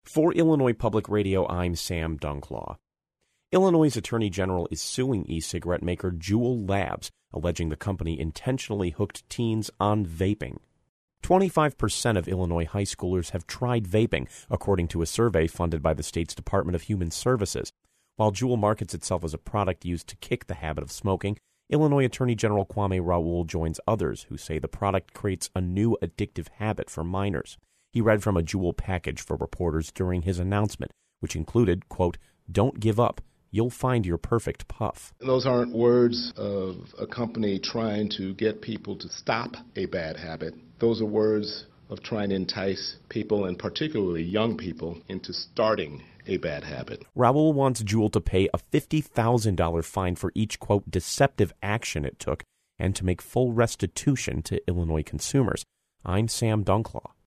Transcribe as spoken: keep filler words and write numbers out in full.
For Illinois Public Radio, I'm Sam Dunclaw. Illinois' Attorney General is suing e-cigarette maker Juul Labs, alleging the company intentionally hooked teens on vaping. twenty-five percent of Illinois high schoolers have tried vaping, according to a survey funded by the state's Department of Human Services. While Juul markets itself as a product used to kick the habit of smoking, Illinois Attorney General Kwame Raoul joins others who say the product creates a new addictive habit for minors. He read from a Juul package for reporters during his announcement, which included, quote, "Don't give up. You'll find your perfect puff." Those aren't words of a company trying to get people to stop a bad habit. Those are words of trying to entice people, and particularly young people, into starting a bad habit. Raoul wants Juul to pay a fifty thousand dollars fine for each, quote, deceptive action it took, and to make full restitution to Illinois consumers. I'm Sam Dunclaw.